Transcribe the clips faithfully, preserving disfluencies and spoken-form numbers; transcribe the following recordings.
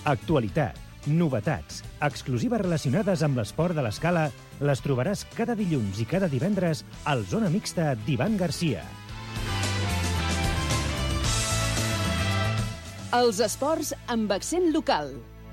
Actualitat, novetats, exclusives relacionades amb l'esport de l'escala les trobaràs cada dilluns i cada divendres al Zona Mixta d'Ivan Garcia. Els esports amb accent local.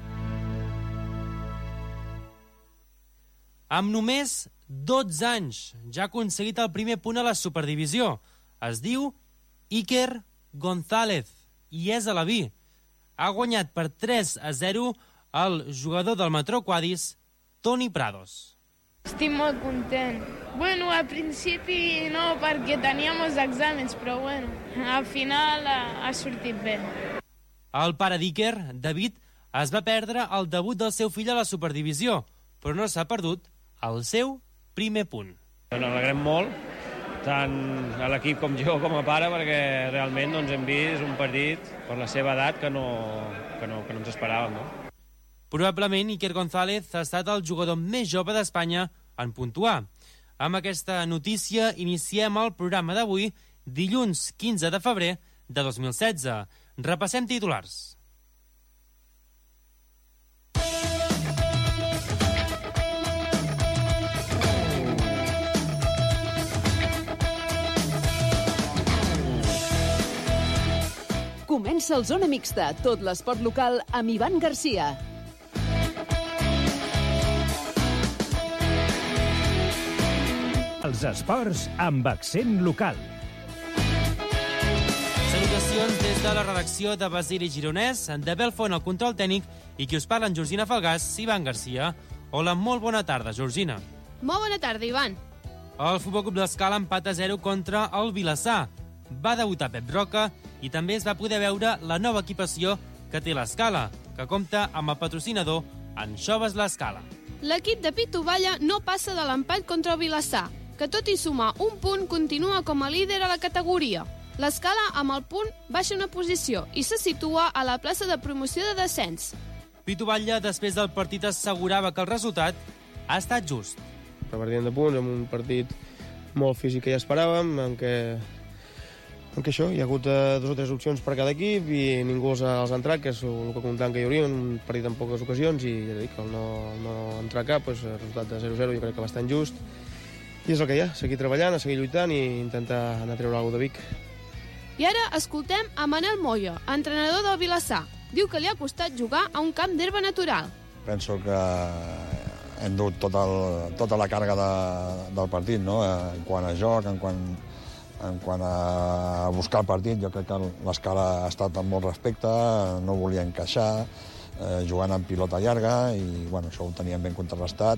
Amb només dotze anys ja ha aconseguit el primer punt a la Superdivisió. Es diu Iker González i és alaví. Ha guanyat per tres a zero el jugador del Matroquadis, Toni Prados. Estic molt content. Bueno, al principi no, perquè tenia molts exàmens, però bueno, al final ha, ha sortit bé. El pare d'Iker, David, es va perdre el debut del seu fill a la Superdivisió, però no s'ha perdut el seu primer punt. Ens alegrem molt, tant a l'equip com jo com a pare, perquè realment doncs, hem vist un partit per la seva edat que no, que no, que no ens esperàvem. No? Probablement Iker González ha estat el jugador més jove d'Espanya en puntuar. Amb aquesta notícia iniciem el programa d'avui, dilluns quinze de febrer de dos mil setze. Repassem titulars. Comença el Zona Mixta, tot l'esport local amb Ivan Garcia. Els esports amb accent local. Salutacions des de la redacció de Basili Gironès, de Belfont al control tècnic i qui us parla en Georgina Falgàs, Ivan Garcia. Hola, molt bona tarda, Georgina. Molt bona tarda, Ivan. El Futbol Club d'Escala empata a zero contra el Vilassar. Va debutar Pep Roca i també es va poder veure la nova equipació que té l'Escala, que compta amb el patrocinador Anxoves l'Escala. L'equip de Pitu Valla no passa de l'empat contra el Vilassar, que tot i sumar un punt continua com a líder a la categoria. L'Escala, amb el punt, baixa una posició i se situa a la plaça de promoció de descens. Pitu Valla, després del partit, assegurava que el resultat ha estat just. Repartint de punts, amb un partit molt físic que ja esperàvem, en què En què això, hi ha hagut eh, dues o tres opcions per cada equip i ningú els ha, els ha entrat, que és el que comptàvem que hi hauria, un partit en poques ocasions, i ja dic, el no, no entrar cap, doncs, el resultat de zero a zero jo crec que bastant just. I és el que hi ha, seguir treballant, seguir lluitant i intentar anar a treure alguna cosa de Vic. I ara escoltem a Manel Moya, entrenador del Vilassar. Diu que li ha costat jugar a un camp d'herba natural. Penso que hem dut tot el, tota la càrrega de, del partit, no? En quant a joc, en quant... En quant a buscar el partit, jo crec que l'Escala ha estat amb molt respecte, no volia encaixar, eh, jugant amb pilota llarga, i bueno, això ho teníem ben contrarrestat.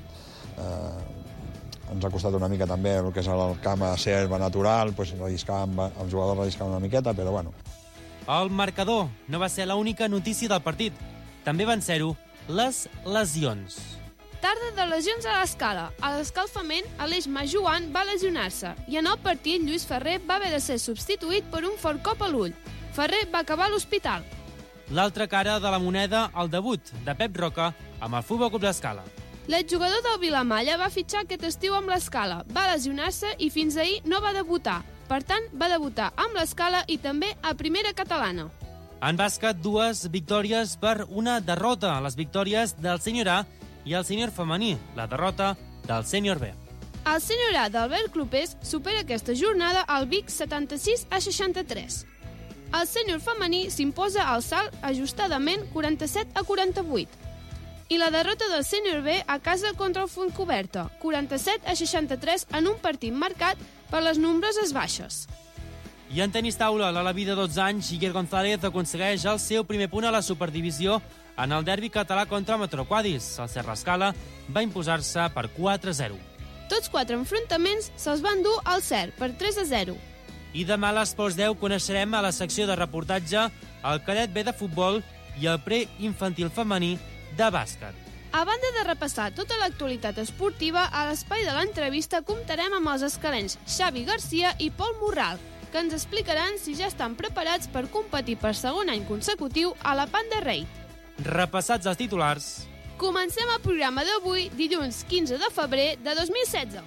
Eh, ens ha costat una mica també el que és el camp a ser herba natural, pues, relliscàvem, els jugadors relliscaven una miqueta, però bueno. El marcador no va ser l'única notícia del partit. També van ser-ho les lesions. Tarda de lesions a l'Escala. A l'escalfament, Aleix Majuan va lesionar-se i en el partit Lluís Ferrer va haver de ser substituït per un fort cop a l'ull. Ferrer va acabar a l'hospital. L'altra cara de la moneda, el debut de Pep Roca amb el Futbol Club d'Escala. L'exjugador del Vilamalla va fitxar aquest estiu amb l'Escala, va lesionar-se i fins ahir no va debutar. Per tant, va debutar amb l'Escala i també a Primera Catalana. En bàsquet, dues victòries per una derrota. Les victòries del sènior A i el sènior femení, la derrota del sènior B. El sènior A d'Albert Clopés supera aquesta jornada al Vic setanta-sis a seixanta-tres. El sènior femení s'imposa al Salt ajustadament quaranta-set a quaranta-vuit. I la derrota del sènior B a casa contra el Fontcoberta, quaranta-set a seixanta-tres, en un partit marcat per les nombroses baixes. I en tenis taula, l'alaví de dotze anys, Iker González, aconsegueix el seu primer punt a la Superdivisió en el derbi català contra el Matroquadis. El Serra Escala va imposar-se per quatre a zero. Tots quatre enfrontaments se'ls van dur al Cer per tres a zero. I demà a l'Esports deu coneixerem a la secció de reportatge el cadet B de futbol i el preinfantil femení de bàsquet. A banda de repassar tota l'actualitat esportiva, a l'espai de l'entrevista comptarem amb els escalencs Xavi Garcia i Pol Morral, que ens explicaran si ja estan preparats per competir per segon any consecutiu a la Panda Raid. Repassats els titulars, comencem el programa d'avui, dilluns quinze de febrer de dos mil setze.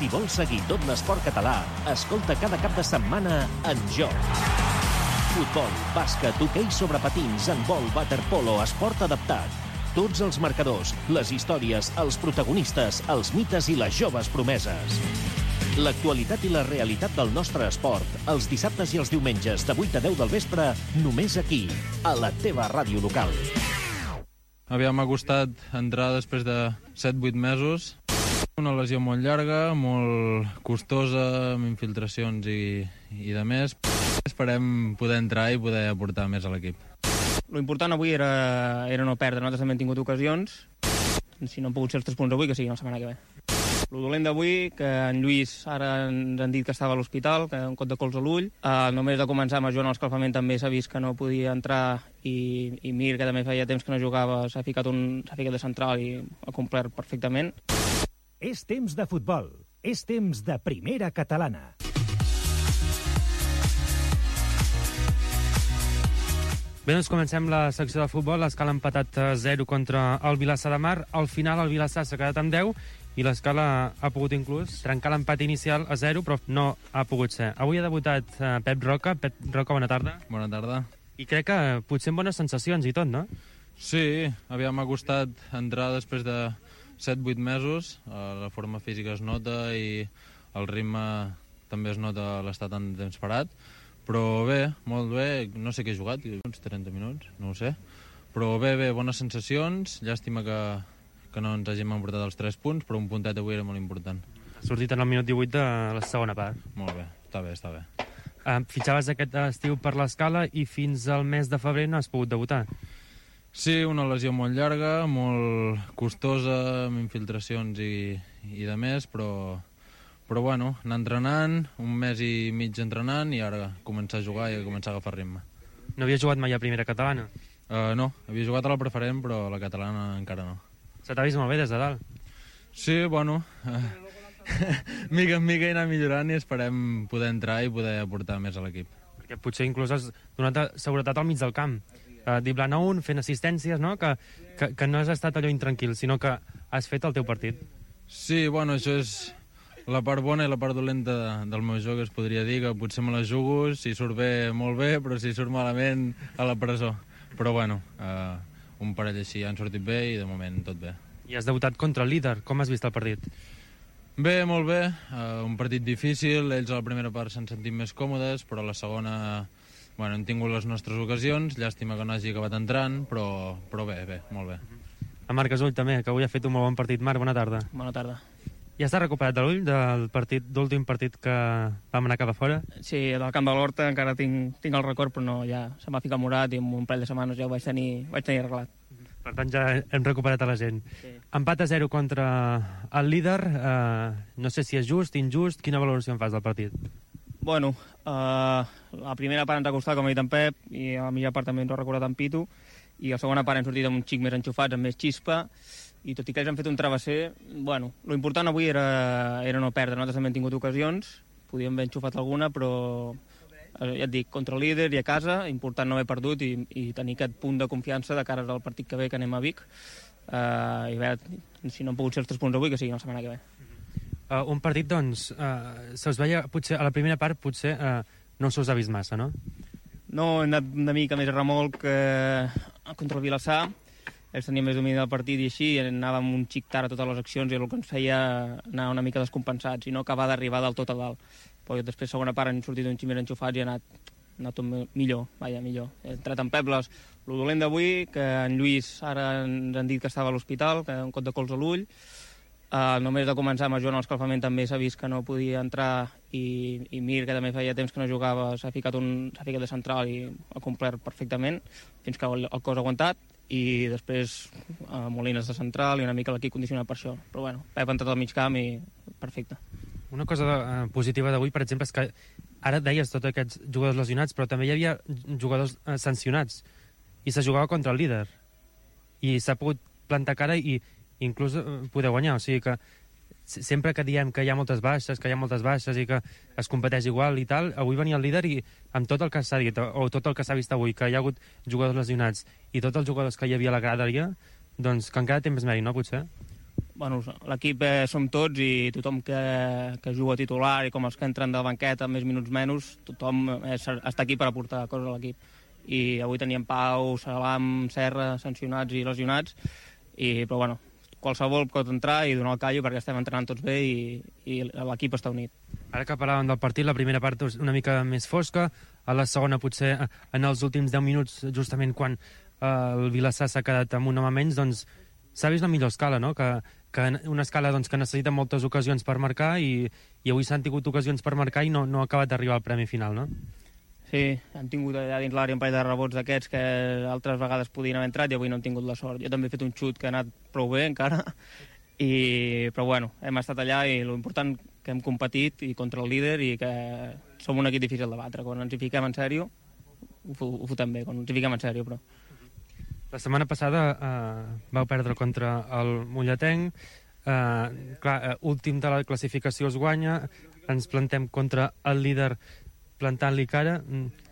Si vols seguir tot l'esport català, escolta cada cap de setmana En Joc. Futbol, bàsquet, hoquei sobre patins, handbol, waterpolo, esport adaptat. Tots els marcadors, les històries, els protagonistes, els mites i les joves promeses. L'actualitat i la realitat del nostre esport, els dissabtes i els diumenges de vuit a deu del vespre, només aquí, a la teva ràdio local. Aviam, m'ha costat entrar després de set vuit mesos. Una lesió molt llarga, molt costosa, amb infiltracions i, i de més. Esperem poder entrar i poder aportar més a l'equip. L'important avui era, era no perdre. Nosaltres també hem tingut ocasions. Si no han pogut ser els tres punts avui, que siguin la setmana que ve. El dolent d'avui, que en Lluís ara ens han dit que estava a l'hospital, que un cot de cols a l'ull. Uh, només de començar amb Joan a l'escalfament també s'ha vist que no podia entrar i, i Mir, que també feia temps que no jugava, s'ha ficat, un, s'ha ficat de central i ha complert perfectament. És temps de futbol. És temps de primera catalana. Bé, doncs comencem la secció de futbol. L'Escala ha empatat a zero contra el Vilassar de Mar. Al final el Vilassar s'ha quedat amb deu i l'Escala ha pogut inclús trencar l'empat inicial a zero, però no ha pogut ser. Avui ha debutat uh, Pep Roca. Pep Roca, bona tarda. Bona tarda. I crec que potser amb bones sensacions i tot, no? Sí, aviam, m'ha costat entrar després de set vuit mesos. Uh, la forma física es nota i el ritme també es nota l'estar tant temps parat. Però bé, molt bé, no sé què he jugat, uns trenta minuts, no ho sé. Però bé, bé, bones sensacions, llàstima que, que no ens hàgim emportat els tres punts, però un puntet avui era molt important. Ha sortit en el minut divuit de la segona part. Molt bé, està bé, està bé. Uh, fitxaves aquest estiu per l'Escala i fins al mes de febrer no has pogut debutar. Sí, una lesió molt llarga, molt costosa, amb infiltracions i, i de més, però... Però bueno, anar entrenant, un mes i mig entrenant i ara començar a jugar i començar a agafar ritme. No havia jugat mai a primera catalana? Uh, no, havia jugat a la preferent, però a la catalana encara no. Se t'ha vist molt bé des de dalt. Sí, bueno, uh, mica en mica i anar millorant i esperem poder entrar i poder aportar més a l'equip. Perquè potser inclús has donat seguretat al mig del camp. Uh, Diblant a un, fent assistències, no? Que, que, que no has estat allò intranquil, sinó que has fet el teu partit. Sí, bueno, això és... la part bona i la part dolenta del meu joc, es podria dir, que potser me la jugo, si surt bé, molt bé, però si surt malament, a la presó. Però bueno, eh, un parell així han sortit bé i de moment tot bé. I has debutat contra el líder. Com has vist el partit? Bé, molt bé. Eh, un partit difícil. Ells a la primera part s'han sentit més còmodes, però a la segona bueno, hem tingut les nostres ocasions. Llàstima que no hagi acabat entrant, però, però bé, bé, molt bé. A Marc Gasull també, que avui ha fet un molt bon partit. Marc, bona tarda. Bona tarda. Ja està recuperat de l'ull del partit, d'últim partit que vam anar cap a fora? Sí, del camp de l'Horta encara tinc, tinc el record, però no, ja se m'ha ficat morat i en un parell de setmanes ja ho vaig tenir, vaig tenir arreglat. Per tant, ja hem recuperat a la gent. Sí. Empat a zero contra el líder. Eh, no sé si és just, injust. Quina valoració en fas del partit? Bueno, eh, la primera part ens ha costat, com ha dit en Pep, i a la mitja part també ens ho ha recordat en Pitu, i la segona part hem sortit amb un xic més enxufats, amb més xispa, i tot i que ells han fet un travesser, bueno, l'important avui era, era no perdre. Nosaltres també hem tingut ocasions, podíem haver enxufat alguna, però ja et dic, contra el líder i a casa, important no haver perdut i, i tenir aquest punt de confiança de cara al partit que ve, que anem a Vic, uh, i a veure, si no han pogut ser els tres punts avui, que siguin la setmana que ve. Uh, un partit, doncs, uh, se us veia, potser, a la primera part, potser uh, no se us ha vist massa, no? No, hem anat una mica més a remolc eh, contra el Vilassar. Ells tenien més domini del partit i així, i anàvem un xic tard a totes les accions i el que ens feia anar una mica descompensats i no acabar d'arribar del tot a dalt. Però després, segona part, han sortit un xic més enxufats i ha anat, anat tot millor, vaja, millor. He entrat en Pebles. El dolent d'avui, que en Lluís ara ens han dit que estava a l'hospital, que un cot de cols a l'ull. Uh, només de començar amb Joan a l'escalfament també s'ha vist que no podia entrar i, i Mir, que també feia temps que no jugava, s'ha ficat, un, s'ha ficat de central i ha complert perfectament fins que el, el cos ha aguantat. I després uh, Molines de central i una mica l'equip condicionat per això. Però bueno, Pep ha entrat al mig camp i perfecte. Una cosa uh, positiva d'avui, per exemple, és que ara deies tots aquests jugadors lesionats, però també hi havia jugadors uh, sancionats i se jugava contra el líder. I s'ha pogut plantar cara i inclús uh, poder guanyar. O sigui que sempre que diem que hi ha moltes baixes, que hi ha moltes baixes i que es competeix igual i tal, avui venia el líder i amb tot el que s'ha dit, o tot el que s'ha vist avui, que hi ha hagut jugadors lesionats i tots els jugadors que hi havia a la graderia, doncs que encara té més mèrit, no, potser? bueno, l'equip eh, som tots i tothom que, que juga titular i com els que entren de banqueta més minuts menys, tothom és, està aquí per aportar coses a l'equip. I avui teníem Pau, Salam, Serra, sancionats i lesionats, i, però bueno, qualsevol pot entrar i donar el callo perquè estem entrenant tots bé i, i l'equip està unit. Ara que parlàvem del partit, la primera part és una mica més fosca, a la segona potser en els últims deu minuts, justament quan eh, el Vilassar s'ha quedat amb un home menys, doncs s'ha vist la millor escala, no? Que, que una escala doncs, que necessita moltes ocasions per marcar i, i avui s'han tingut ocasions per marcar i no, no ha acabat d'arribar al premi final, no? Sí, hem tingut allà dins l'àrea un parell de rebots d'aquests que altres vegades podien haver entrat i avui no hem tingut la sort. Jo també he fet un xut que ha anat prou bé encara, i, però bueno, hem estat allà i l'important que hem competit i contra el líder i que som un equip difícil de batre. Quan ens hi fiquem en sèrio, ho, ho fotem bé, quan ens hi fiquem en sèrio, però... La setmana passada eh, vau perdre contra el Molletenc, eh, clar, eh, últim de la classificació es guanya, ens plantem contra el líder plantant-li cara.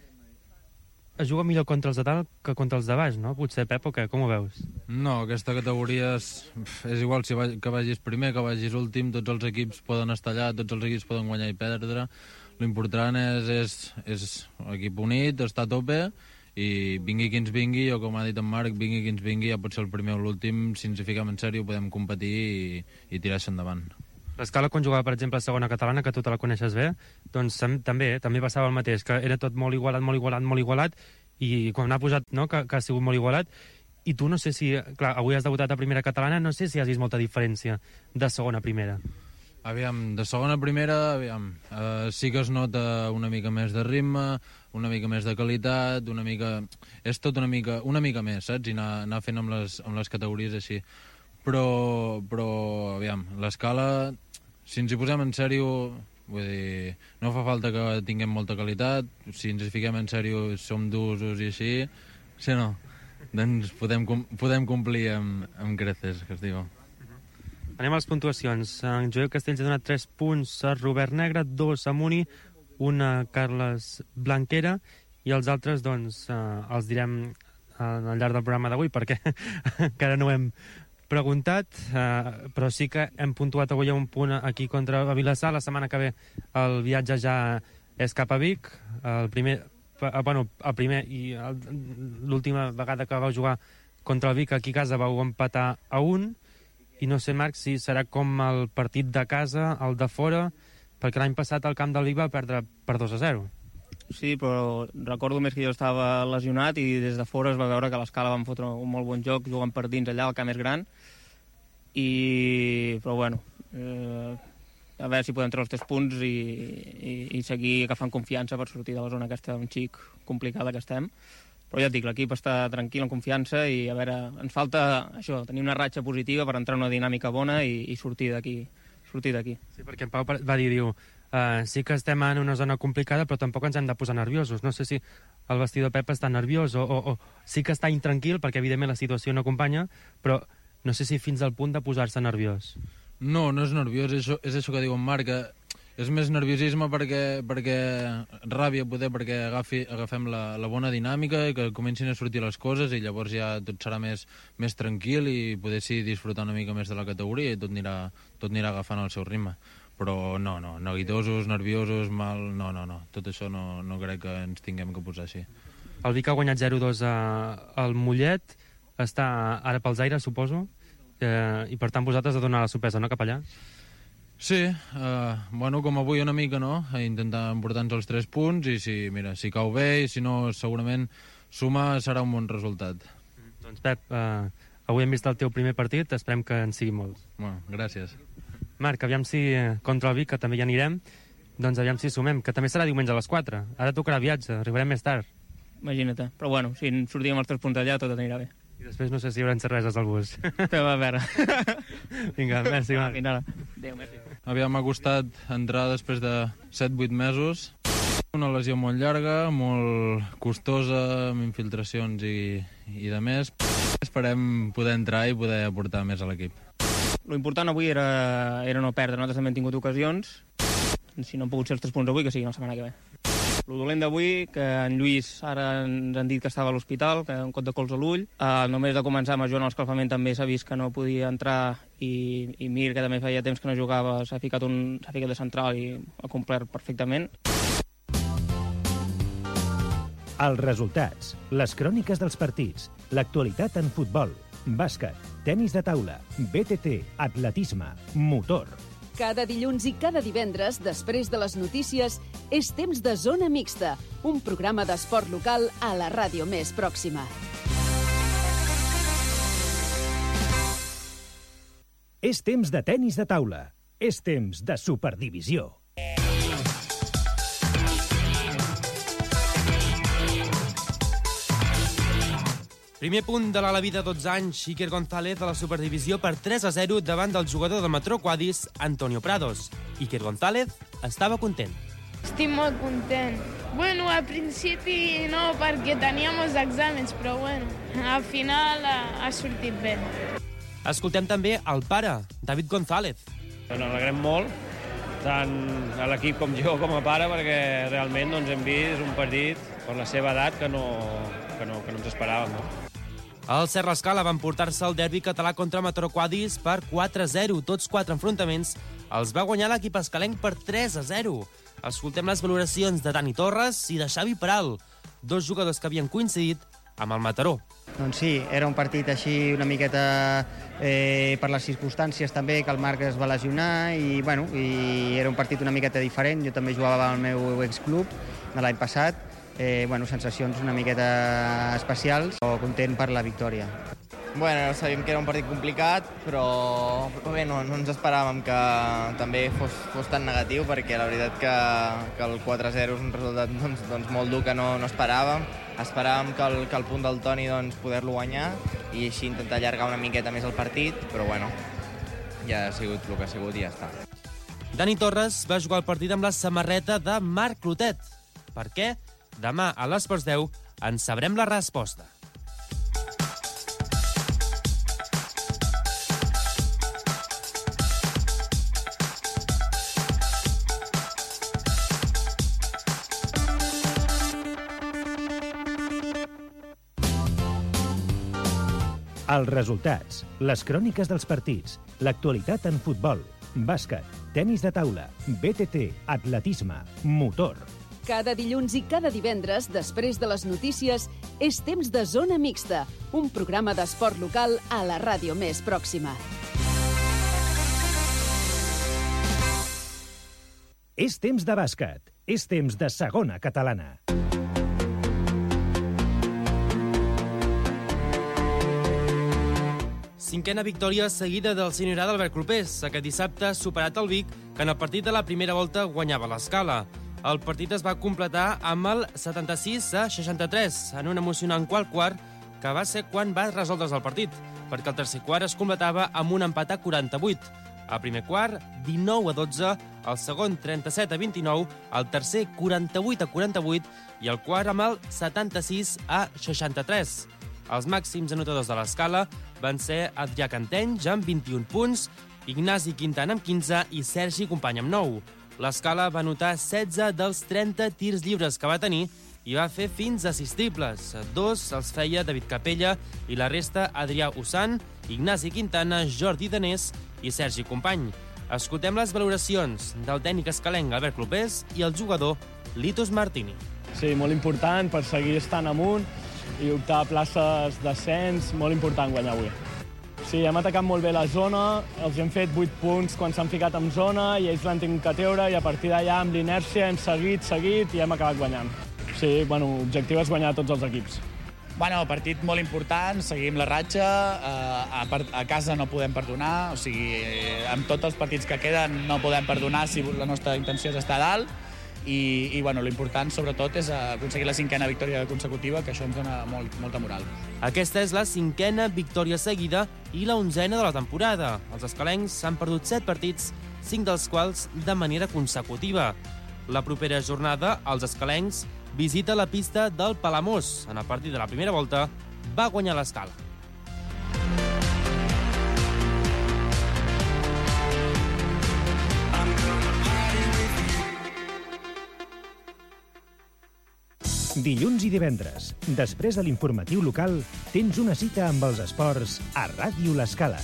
Es juga millor contra els de dalt que contra els de baix, no? Potser, Pep, o què? Com ho veus? No, aquesta categoria és, és igual si va, que vagis primer, que vagis últim, tots els equips poden estar allà, tots els equips poden guanyar i perdre. L'important és, és, és equip unit, estar a tope, i vingui qui ens vingui, o com ha dit en Marc, vingui qui ens vingui, ja pot ser el primer o l'últim, si ens hi fiquem en sèrio podem competir i, i tirar-se endavant. L'escala quan jugava, per exemple, a segona catalana, que tu te la coneixes bé, doncs també també passava el mateix, que era tot molt igualat, molt igualat, molt igualat, i quan ha posat, no?, que, que ha sigut molt igualat, i tu no sé si... Clar, avui has debutat a primera catalana, no sé si has vist molta diferència de segona a primera. Aviam, de segona a primera, aviam, uh, sí que es nota una mica més de ritme, una mica més de qualitat, una mica... És tot una mica, una mica més, saps? I anar, anar fent amb les, amb les categories així. Però, però aviam, l'escala, si ens hi posem en sèrio, vull dir, no fa falta que tinguem molta qualitat, si ens hi fiquem en sèrio som d'usos i així, sí o no? Doncs podem, podem complir amb, amb creces, que es diu. Anem a les puntuacions. En Joel Castells ha donat tres punts a Robert Negre, dos a Muni, un a Carles Blanquera, i els altres, doncs, eh, els direm eh, al llarg del programa d'avui, perquè encara no ho hem preguntat, eh, però sí que hem puntuat avui un punt aquí contra el Vilassar. La setmana que ve el viatge ja és cap a Vic. El primer, eh, bueno, el primer i el, l'última vegada que vau jugar contra el Vic aquí a casa vau empatar a un, i no sé, Marc, si serà com el partit de casa, el de fora, perquè l'any passat el camp del Vic va perdre per dos a zero. Sí, però recordo més que jo estava lesionat i des de fora es va veure que l'escala van fotre un molt bon joc, jugant per dins allà, el camp és gran, i... però bueno, eh, a veure si podem treure els tres punts i, i, i seguir agafant confiança per sortir de la zona aquesta un xic complicada que estem. Però ja et dic, l'equip està tranquil, en confiança, i a veure, ens falta això, tenir una ratxa positiva per entrar en una dinàmica bona i, i sortir d'aquí. Sortir d'aquí. Sí, perquè en Pau va dir, diu, uh, sí que estem en una zona complicada, però tampoc ens hem de posar nerviosos. No sé si el vestidor Pep està nerviós o, o, o sí que està intranquil, perquè evidentment la situació no acompanya, però no sé si fins al punt de posar-se nerviós. No, no és nerviós, és això, és això que diu en Marc, que és més nerviosisme perquè, perquè ràbia poder, perquè agafi, agafem la, la bona dinàmica i que comencin a sortir les coses i llavors ja tot serà més, més tranquil i poder sí disfrutar una mica més de la categoria i tot anirà, tot anirà agafant el seu ritme. Però no, no, neguitosos, nerviosos, mal... No, no, no, tot això no, no crec que ens tinguem que posar així. El Vic ha guanyat zero dos al Mollet, està ara pels aires, suposo, eh, i per tant vosaltres de donar la sorpresa, no, cap allà? Sí, eh, bueno, com avui una mica, no? Intentar emportar-nos els tres punts i si, mira, si cau bé i si no, segurament sumar serà un bon resultat. Doncs Pep, eh, avui hem vist el teu primer partit, esperem que en sigui molts. Bueno, gràcies. Marc, aviam si contra el Vic, que també hi anirem, doncs aviam si sumem, que també serà diumenge a les quatre. Ara tocarà viatge, arribarem més tard. Imagina't, però bueno, si sortim els tres punts allà tot anirà bé. I després no sé si hi haurà cerveses al bus. Però a veure. Vinga, merci, Marc. Fins ara. Adéu, merci. Aviam, m'ha costat entrar després de set vuit mesos. Una lesió molt llarga, molt costosa, amb infiltracions i, i de més. Esperem poder entrar i poder aportar més a l'equip. L'important avui era, era no perdre. Nosaltres també hem tingut ocasions. Si no han pogut ser els tres punts avui, que siguin la setmana que ve. El dolent d'avui, que en Lluís ara ens han dit que estava a l'hospital, que un cop de cols a l'ull. Uh, només de començar amb el Joan a l'escalfament també s'ha vist que no podia entrar i, i Mir, que també feia temps que no jugava, s'ha ficat, un, s'ha ficat de central i ha complert perfectament. Els resultats, les cròniques dels partits, l'actualitat en futbol, bàsquet, tenis de taula, B T T, atletisme, motor. Cada dilluns i cada divendres, després de les notícies, és temps de Zona Mixta, un programa d'esport local a la ràdio més pròxima. És temps de tenis de taula. És temps de Superdivisió. Primer punt de l'Alaví de dotze anys, Iker González a la Superdivisió per tres a zero davant del jugador del Mataró Quadis, Antonio Prados. Iker González estava content. Estic molt content. Bueno, al principi no, perquè tenia molts exàmens, però bueno, al final ha, ha sortit bé. Escoltem també el pare, David González. Ens alegrem molt, tant a l'equip com jo com a pare, perquè realment doncs, hem vist un partit per la seva edat que no, que no, que no ens esperàvem. No? El Serra Escala va emportar-se el derbi català contra Mataró Quadis per quatre a zero. Tots quatre enfrontaments els va guanyar l'equip escalenc per tres a zero. Escoltem les valoracions de Dani Torres i de Xavi Peral, dos jugadors que havien coincidit amb el Mataró. Doncs sí, era un partit així una miqueta eh, per les circumstàncies també, que el Marc es va lesionar i, bueno, i era un partit una miqueta diferent. Jo també jugava al meu exclub de l'any passat. Eh, bueno, sensacions una miqueta especials, però content per la victòria. Bueno, sabíem que era un partit complicat, però, però bé, no, no ens esperàvem que també fos, fos tan negatiu, perquè la veritat que, que el quatre a zero és un resultat doncs, doncs, molt dur que no, no esperàvem. Esperàvem que el, que el punt del Toni doncs, poder-lo guanyar i així intentar allargar una miqueta més el partit, però bueno, ja ha sigut el que ha sigut i ja està. Dani Torres va jugar el partit amb la samarreta de Marc Clotet. Per què? Demà a l'Esports deu en sabrem la resposta. Els resultats, les cròniques dels partits, l'actualitat en futbol, bàsquet, tenis de taula, B T T, atletisme, motor. Cada dilluns i cada divendres, després de les notícies, és temps de Zona Mixta, un programa d'esport local a la ràdio més pròxima. És temps de bàsquet. És temps de segona catalana. Cinquena victòria seguida del senior A d'Albert Clopés. Aquest dissabte ha superat el Vic, que en el partit de la primera volta guanyava l'Escala. El partit es va completar amb el setanta-sis a seixanta-tres, en un emocionant quart quart, que va ser quan va resoldre's el partit, perquè el tercer quart es completava amb un empat a quaranta-vuit. Al primer quart, dinou a dotze, el segon, trenta-set a vint-i-nou, el tercer, quaranta-vuit a quaranta-vuit i el quart amb el setanta-sis a seixanta-tres. Els màxims anotadors de l'Escala van ser Adrià Cantenys amb vint-i-un punts, Ignasi Quintana amb quinze i Sergi Company amb nou. L'Escala va anotar setze dels trenta tirs lliures que va tenir i va fer fins a sis triples. Dos els feia David Capella i la resta Adrià Ussan, Ignasi Quintana, Jordi Danés i Sergi Company. Escoltem les valoracions del tècnic escalenc Albert Clopés i el jugador Litos Martini. Sí, molt important per seguir estant amunt i optar a places d'ascens, molt important guanyar avui. Sí, hem atacat molt bé la zona, els hem fet vuit punts quan s'han ficat en zona i ells l'han tingut que treure i a partir d'allà amb l'inèrcia hem seguit, seguit i hem acabat guanyant. Sí, bueno, l'objectiu és guanyar tots els equips. Bueno, partit molt important, seguim la ratxa, a, a casa no podem perdonar, o sigui, amb tots els partits que queden no podem perdonar si la nostra intenció és estar a dalt. I, i bueno, l'important, sobretot, és aconseguir la cinquena victòria consecutiva, que això ens dona molt, molta moral. Aquesta és la cinquena victòria seguida i la onzena de la temporada. Els escalencs s'han perdut set partits, cinc dels quals de manera consecutiva. La propera jornada, els escalencs visita la pista del Palamós. En el partit de la primera volta, va guanyar l'Escala. Dilluns i divendres, després de l'informatiu local, tens una cita amb els esports a Ràdio L'Escala.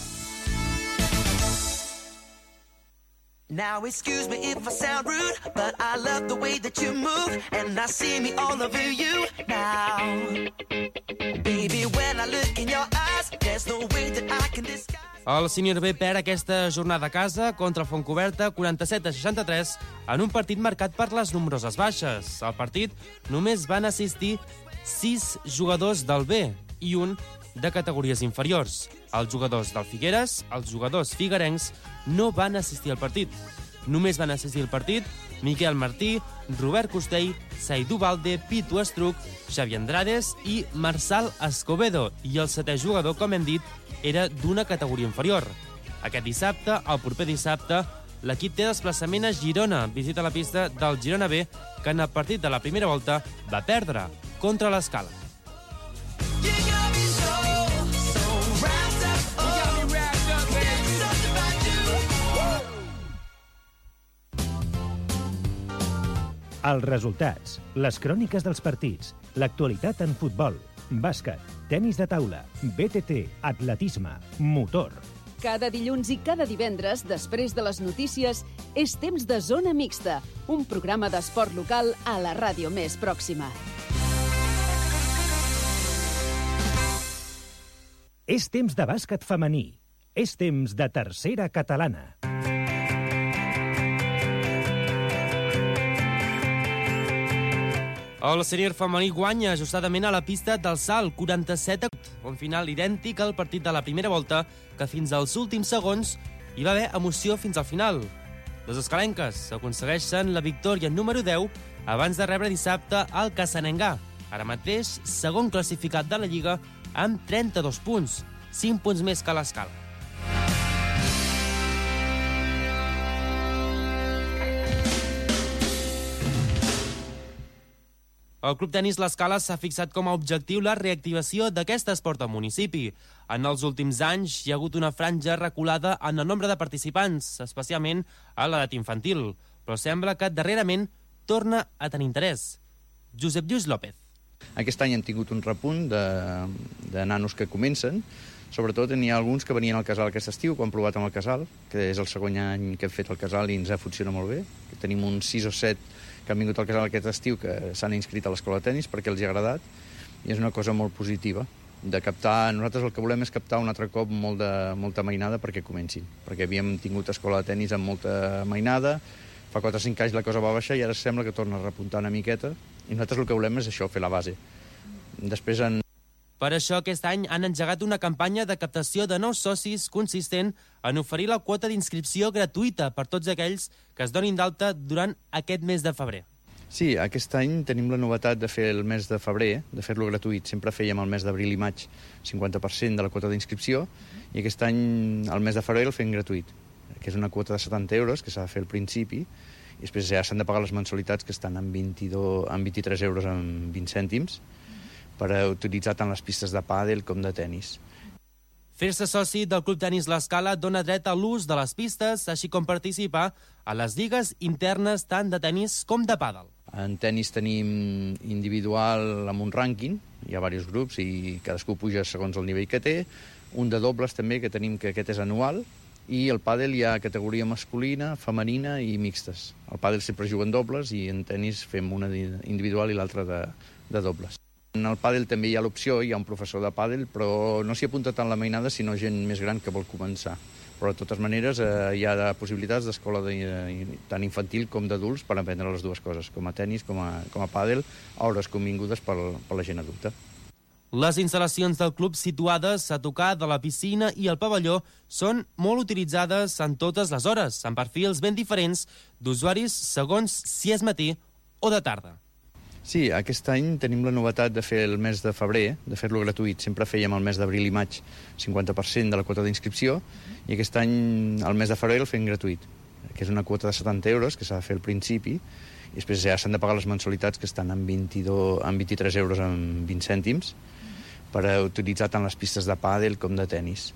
Now excuse me if I sound rude, but I love the way that you move, and I see me all over you now. Baby, when I look in your eyes, there's no way that I can disguise. El Sènior B perd aquesta jornada a casa contra el Fontcoberta quaranta-set a seixanta-tres en un partit marcat per les nombroses baixes. Al partit només van assistir sis jugadors del B i un de categories inferiors. Els jugadors del Figueres, els jugadors figuerencs, no van assistir al partit. Només van assistir al partit Miquel Martí, Robert Costell, Saidú Valde, Pitu Estruc, Xavi Andrades i Marçal Escobedo. I el setè jugador, com hem dit, era d'una categoria inferior. Aquest dissabte, el proper dissabte, l'equip té desplaçament a Girona. Visita la pista del Girona B, que en el partit de la primera volta va perdre contra l'Escala. Els resultats, les cròniques dels partits, l'actualitat en futbol, bàsquet, tenis de taula, B T T, atletisme, motor. Cada dilluns i cada divendres, després de les notícies, és temps de Zona Mixta, un programa d'esport local a la ràdio més pròxima. És temps de bàsquet femení. És temps de tercera catalana. El sènior femení guanya ajustadament a la pista del salt, quaranta-set a un final idèntic al partit de la primera volta, que fins als últims segons hi va haver emoció fins al final. Les escalenques aconsegueixen la victòria número deu abans de rebre dissabte al Cassanengà, ara mateix segon classificat de la Lliga amb trenta-dos punts, cinc punts més que l'Escala. El Club Tenis L'Escala s'ha fixat com a objectiu la reactivació d'aquest esport al municipi. En els últims anys hi ha hagut una franja reculada en el nombre de participants, especialment a l'edat infantil, però sembla que darrerament torna a tenir interès. Josep Lluís López. Aquest any hem tingut un repunt de, de nanos que comencen. Sobretot n'hi ha alguns que venien al casal aquest estiu, que han provat amb el casal, que és el segon any que hem fet el casal i ens ha funcionat molt bé. Tenim uns sis o set que han vingut al casal aquest estiu, que s'han inscrit a l'escola de tenis perquè els hi ha agradat, i és una cosa molt positiva. De captar, nosaltres el que volem és captar un altre cop molt de, molta mainada perquè comencin, perquè havíem tingut escola de tenis amb molta mainada, fa quatre o cinc anys la cosa va baixar i ara sembla que torna a repuntar una miqueta, i nosaltres el que volem és això, fer la base. Després en... Per això aquest any han engegat una campanya de captació de nous socis consistent en oferir la quota d'inscripció gratuïta per tots aquells que es donin d'alta durant aquest mes de febrer. Sí, aquest any tenim la novetat de fer el mes de febrer, de fer-lo gratuït. Sempre fèiem el mes d'abril i maig cinquanta per cent de la quota d'inscripció i aquest any el mes de febrer el fem gratuït, que és una quota de setanta euros que s'ha de fer al principi i després ja s'han de pagar les mensualitats que estan en, vint-i-dos, en vint-i-tres euros amb vint cèntims per utilitzar tant les pistes de pàdel com de tenis. Fer-se soci del Club Tenis L'Escala dona dret a l'ús de les pistes, així com participar a les lligues internes tant de tenis com de pàdel. En tenis tenim individual amb un rànquing, hi ha diversos grups i cadascú puja segons el nivell que té, un de dobles també que tenim que aquest és anual, i el pàdel hi ha categoria masculina, femenina i mixtes. El pàdel sempre juguen dobles i en tenis fem una individual i l'altra de, de dobles. En el pàdel també hi ha l'opció, hi ha un professor de pàdel, però no s'hi apunta tant la mainada, sinó gent més gran que vol començar. Però de totes maneres eh, hi ha possibilitats d'escola de, tant infantil com d'adults per aprendre les dues coses, com a tenis, com a, com a pàdel, a hores convingudes per, per la gent adulta. Les instal·lacions del club situades a tocar de la piscina i el pavelló són molt utilitzades en totes les hores, amb perfils ben diferents d'usuaris segons si és matí o de tarda. Sí, aquest any tenim la novetat de fer el mes de febrer, de fer-lo gratuït. Sempre fèiem el mes d'abril i maig cinquanta per cent de la quota d'inscripció i aquest any el mes de febrer el fem gratuït, que és una quota de setanta euros que s'ha de fer al principi i després ja s'han de pagar les mensualitats que estan en, vint-i-dos, en vint-i-tres euros amb vint cèntims per utilitzar tant les pistes de pàdel com de tenis.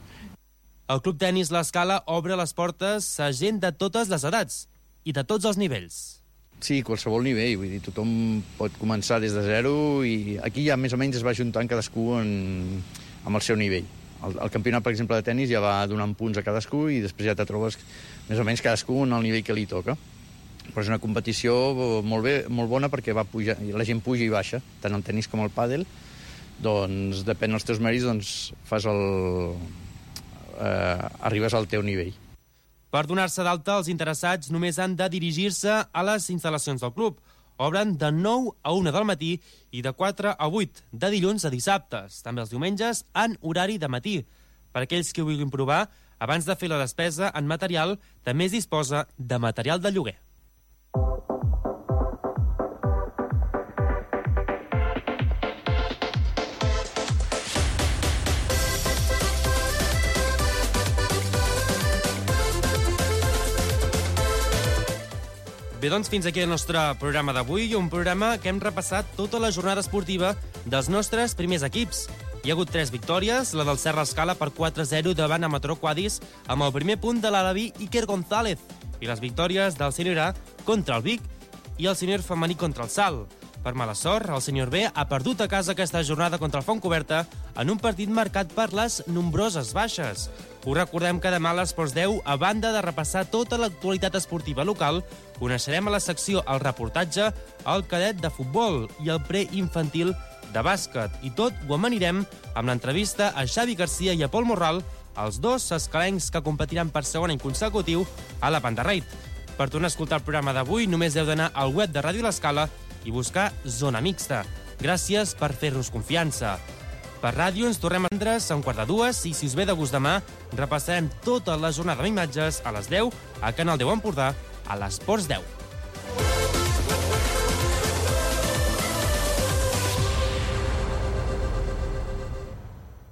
El Club Tenis L'Escala obre les portes a gent de totes les edats i de tots els nivells. Sí, qualsevol nivell, vull dir, tothom pot començar des de zero i aquí ja més o menys es va juntant cadascú en, amb el seu nivell. El, el campionat, per exemple, de tennis ja va donant punts a cadascú i després ja te trobes més o menys cadascú en el nivell que li toca. Però és una competició molt, bé, molt bona perquè va pujar, la gent puja i baixa, tant el tennis com el pàdel. Doncs depèn dels teus mèrits, doncs fas el... Eh, arribes al teu nivell. Per donar-se d'alta, els interessats només han de dirigir-se a les instal·lacions del club. Obren de nou a una del matí i de quatre a vuit, de dilluns a dissabtes. També els diumenges en horari de matí. Per aquells que ho vulguin provar, abans de fer la despesa en material, també es disposa de material de lloguer. Bé, doncs fins aquí el nostre programa d'avui, un programa que hem repassat tota la jornada esportiva dels nostres primers equips. Hi ha hagut tres victòries, la del Serra Escala per quatre a zero davant Amateur Quadis, amb el primer punt de l'Alaví Iker González, i les victòries del Sènior A contra el Vic i el Sènior Femení contra el Salt. Per mala sort, el Sènior B ha perdut a casa aquesta jornada contra el Fontcoberta en un partit marcat per les nombroses baixes. Us recordem que demà a l'Esports deu, a banda de repassar tota l'actualitat esportiva local, coneixerem a la secció el reportatge al cadet de futbol i el preinfantil de bàsquet. I tot ho amanirem amb l'entrevista a Xavi Garcia i a Pol Morral, els dos escalencs que competiran per segon any consecutiu a la Pandarreit. Per tornar a escoltar el programa d'avui, només heu d'anar al web de Ràdio L'Escala i buscar Zona Mixta. Gràcies per fer-nos confiança. Per ràdio ens tornem a vendre's a un quart de dues i, si us ve de gust demà, repassarem tota la jornada amb imatges a les deu a Canal deu Empordà, a l'Esports deu.